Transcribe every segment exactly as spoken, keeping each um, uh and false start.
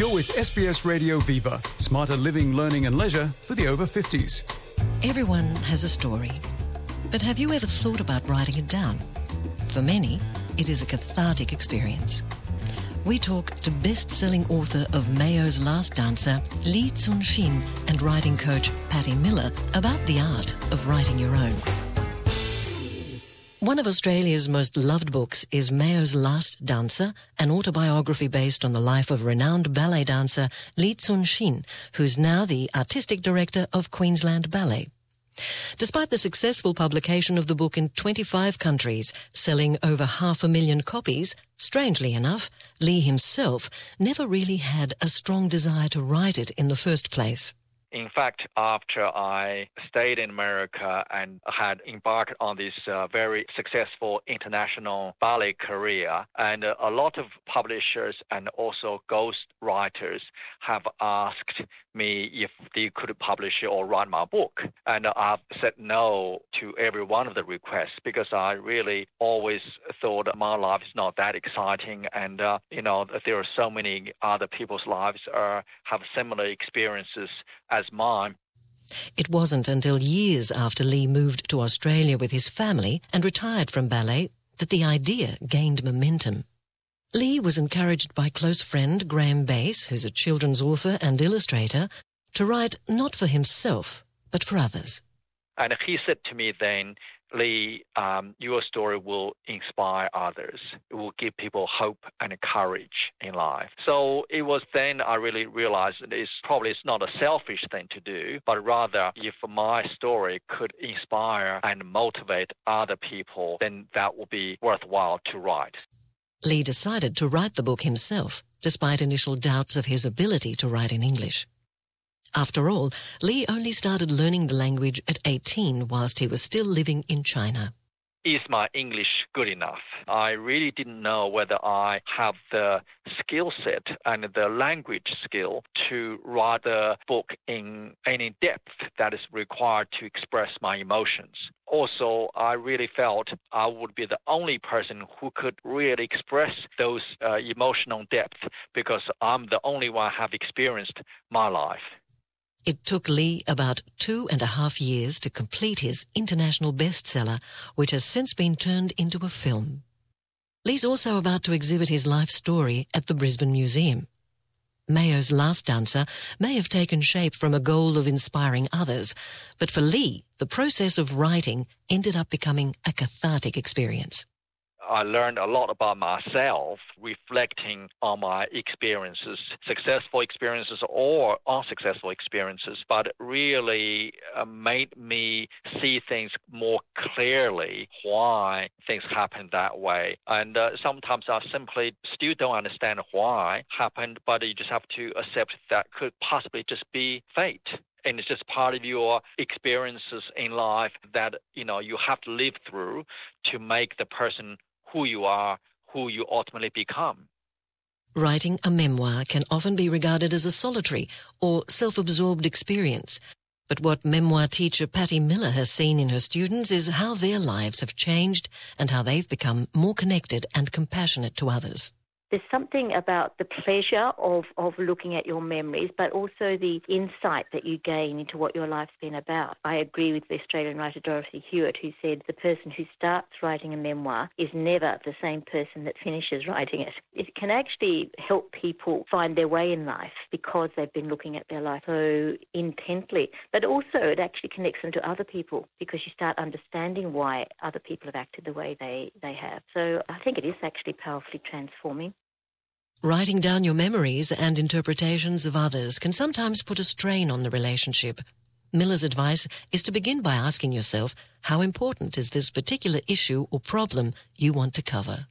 You're with S B S Radio Viva, smarter living, learning and leisure for the over fifties. Everyone has a story, but have you ever thought about writing it down? For many, it is a cathartic experience. We talk to best-selling author of Mayo's Last Dancer, Lee Tsun-shin, and writing coach Patty Miller about the art of writing your own. One of Australia's most loved books is Mayo's Last Dancer, an autobiography based on the life of renowned ballet dancer Lee Tsun-shin, who's now the artistic director of Queensland Ballet. Despite the successful publication of the book in twenty-five countries, selling over half a million copies, strangely enough, Lee himself never really had a strong desire to write it in the first place. In fact, after I stayed in America and had embarked on this uh, very successful international ballet career, and uh, a lot of publishers and also ghost writers have asked me if they could publish or write my book. And I've said no to every one of the requests because I really always thought my life is not that exciting. And, uh, you know, there are so many other people's lives uh, have similar experiences as mine. It wasn't until years after Lee moved to Australia with his family and retired from ballet that the idea gained momentum. Lee was encouraged by close friend Graham Bass, who's a children's author and illustrator, to write not for himself, but for others. And he said to me then, Lee, um, your story will inspire others. It will give people hope and courage in life. So it was then I really realized that it's probably it's not a selfish thing to do, but rather if my story could inspire and motivate other people, then that would be worthwhile to write. Lee decided to write the book himself, despite initial doubts of his ability to write in English. After all, Lee only started learning the language at eighteen whilst he was still living in China. Is my English good enough? I really didn't know whether I have the skill set and the language skill to write a book in any depth that is required to express my emotions. Also, I really felt I would be the only person who could really express those uh, emotional depth because I'm the only one who have experienced my life. It took Lee about two and a half years to complete his international bestseller, which has since been turned into a film. Lee's also about to exhibit his life story at the Brisbane Museum. Mayo's Last Dancer may have taken shape from a goal of inspiring others, but for Lee, the process of writing ended up becoming a cathartic experience. I learned a lot about myself, reflecting on my experiences, successful experiences or unsuccessful experiences, but really uh, made me see things more clearly, why things happen that way. And uh, sometimes I simply still don't understand why happened, but you just have to accept that could possibly just be fate. And it's just part of your experiences in life that, you know, you have to live through to make the person who you are, who you ultimately become. Writing a memoir can often be regarded as a solitary or self-absorbed experience. But what memoir teacher Patty Miller has seen in her students is how their lives have changed and how they've become more connected and compassionate to others. There's something about the pleasure of, of looking at your memories, but also the insight that you gain into what your life's been about. I agree with the Australian writer Dorothy Hewitt, who said the person who starts writing a memoir is never the same person that finishes writing it. It can actually help people find their way in life because they've been looking at their life so intently. But also it actually connects them to other people because you start understanding why other people have acted the way they, they have. So I think it is actually powerfully transforming. Writing down your memories and interpretations of others can sometimes put a strain on the relationship. Miller's advice is to begin by asking yourself, how important is this particular issue or problem you want to cover?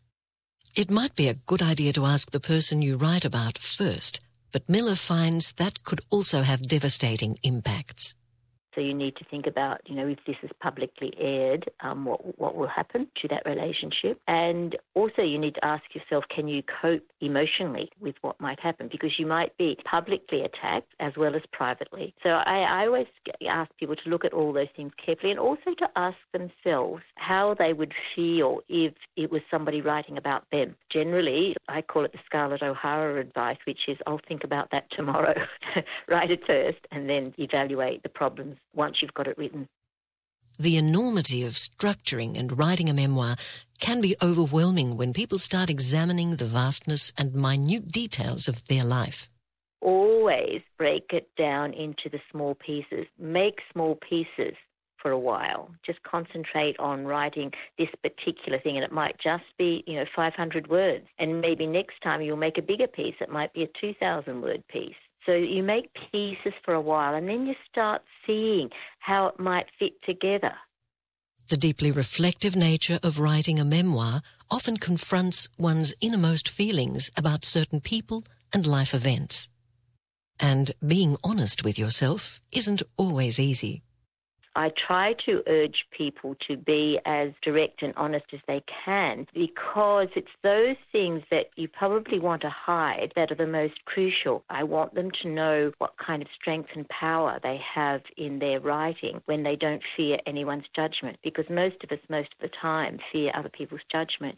It might be a good idea to ask the person you write about first, but Miller finds that could also have devastating impacts. So you need to think about, you know, if this is publicly aired, um, what what will happen to that relationship. And also you need to ask yourself, can you cope emotionally with what might happen? Because you might be publicly attacked as well as privately. So I, I always ask people to look at all those things carefully, and also to ask themselves how they would feel if it was somebody writing about them. Generally, I call it the Scarlett O'Hara advice, which is I'll think about that tomorrow. Write it first and then evaluate the problems once you've got it written. The enormity of structuring and writing a memoir can be overwhelming when people start examining the vastness and minute details of their life. Always break it down into the small pieces. Make small pieces for a while. Just concentrate on writing this particular thing, and it might just be, you know, five hundred words. And maybe next time you'll make a bigger piece. It might be a two thousand word piece. So you make pieces for a while, and then you start seeing how it might fit together. The deeply reflective nature of writing a memoir often confronts one's innermost feelings about certain people and life events. And being honest with yourself isn't always easy. I try to urge people to be as direct and honest as they can, because it's those things that you probably want to hide that are the most crucial. I want them to know what kind of strength and power they have in their writing when they don't fear anyone's judgment, because most of us, most of the time, fear other people's judgment.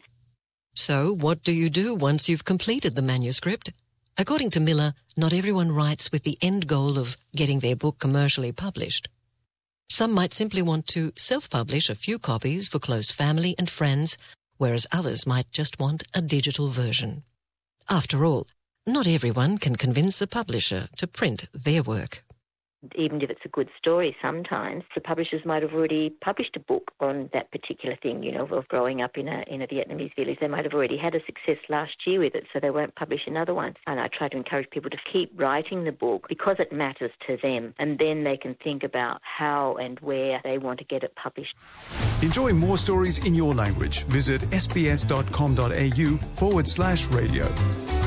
So what do you do once you've completed the manuscript? According to Miller, not everyone writes with the end goal of getting their book commercially published. Some might simply want to self-publish a few copies for close family and friends, whereas others might just want a digital version. After all, not everyone can convince a publisher to print their work. Even if it's a good story, sometimes the publishers might have already published a book on that particular thing, you know, of growing up in a in a Vietnamese village. They might have already had a success last year with it, so they won't publish another one. And I try to encourage people to keep writing the book because it matters to them, and then they can think about how and where they want to get it published. Enjoy more stories in your language. Visit sbs.com.au forward slash radio.